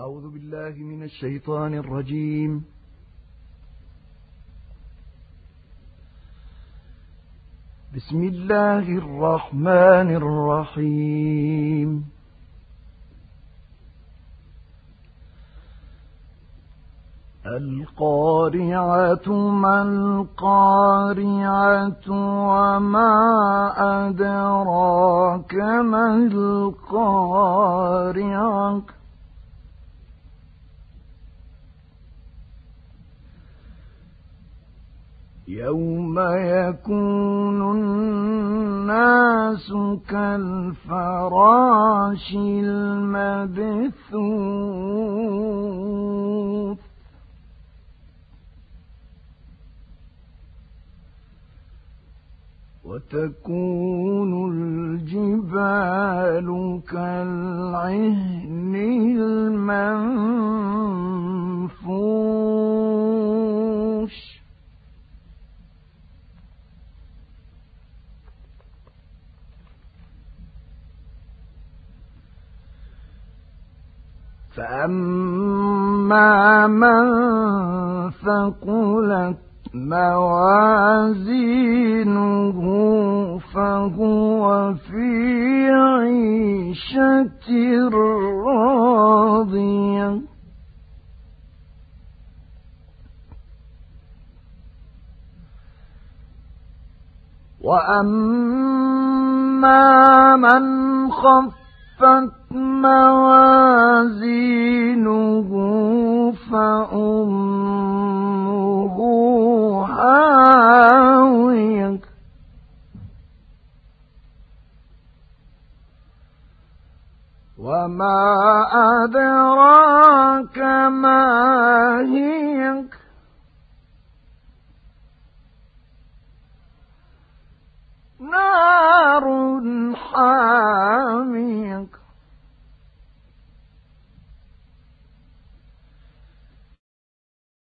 أعوذ بالله من الشيطان الرجيم. بسم الله الرحمن الرحيم. القارعة ما القارعة وما أدراك ما القارعة يوم يكون الناس كالفراش المبثوث وتكون الجبال كالعهن المنفوش فأما من ثقلت موازينه فهو في عيشة راضية وأما من خفت موازينه فأمه هاوية وما أدراك ما هي